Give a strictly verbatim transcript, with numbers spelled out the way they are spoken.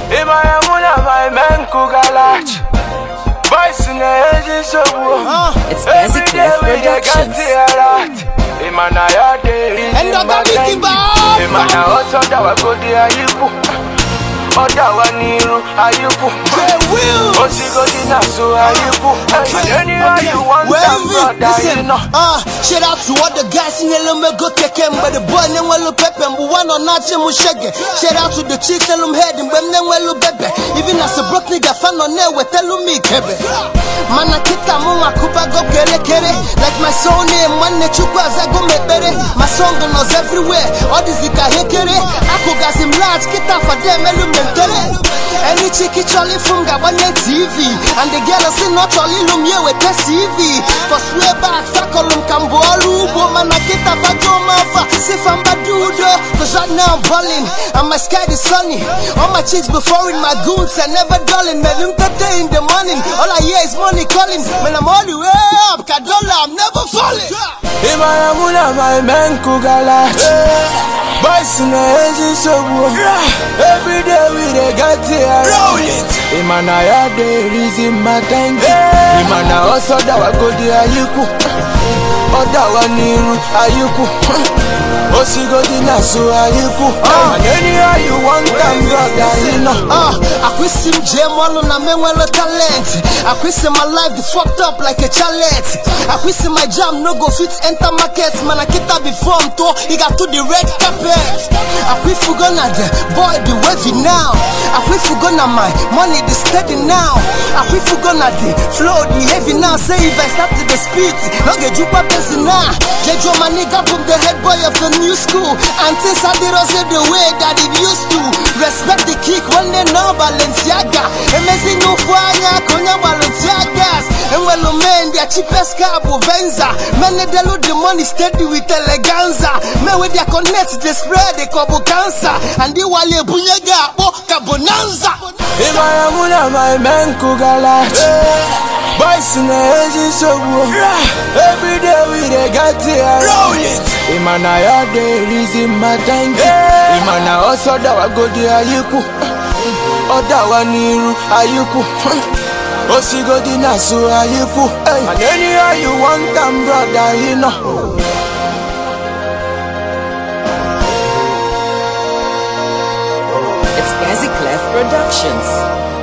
Imayamuna my man kugalach. Voice in the edges of war. It's Classic Clef Productions. Imana ya de. And the Gabiki Bar. Imana also da wa go di ayipu. Oda wa niru ayipu. Osigo di na so ayipu. Anywhere you want them brother, you know. Ah, shout out to all the guys in the lume go take him, but the boy nem welu pepe, but one on not him shege. Shout out to the chicks in them head, and them welu bebe. Even as a broke nigga fan on there, we tell me kebe. Mana kita muma kuba go kere kere. Like my song name, man ne chukwa zago me bere. My song goes everywhere. All this zika hekere. Ako gas him large, kita for them elu mentere. Any chicky choli funga one T V, and the girl say not choli lum ye with the C V. For swear back, sakolum kambolu, woman I get a bajo mava. Say from Badudo, cause right now I'm balling, and my sky is sunny. All my chicks before in my goons and never dulling. Man, them day in the morning, all I hear is money calling. Man, I'm all the way up, Kadola, I'm never falling. Imayamuna my man kugalach. Boys in the edges of war. Every day we dey get here. Roll it. Imana ya de reason my tank. Imana also da wa go di ayiku. Oda wa niru ayiku. Osigo di na so ayiku. Anywhere you want them brother, you know. Ah, I quit sim jam all on a man well talent. I quit my life the fucked up like a chalet. I quit my jam no go fit enter markets. Man I kita before him to he got to the red carpet. I quit for gonna the boy the wavy now. I quit for gonna my money the steady now. I quit for gonna the flow the heavy now. Say if I start to the speed, no get you papa now. Get your my nigga from the head boy of the new school. And since I did also the way that it used to. Respect the kick when they know Balenciaga. And me see no fire, Konya Balenciagas. And when the man, their cheapest car, Bovenza. Men they load the money steady with eleganza. Men with their connect, they spread the cobo cancer. And they wale bunyaga, oh, cabonanza. Imayamuna my man kugalach. Boys in the edges of war. Every day we dey get here. Roll it. Imana ya de reason my tank. Imana also da wa go di ayiku. Oda wa niru ayiku. Osigo di na so ayiku. And anywhere you want them brother, you know. It's Classic Clef Productions.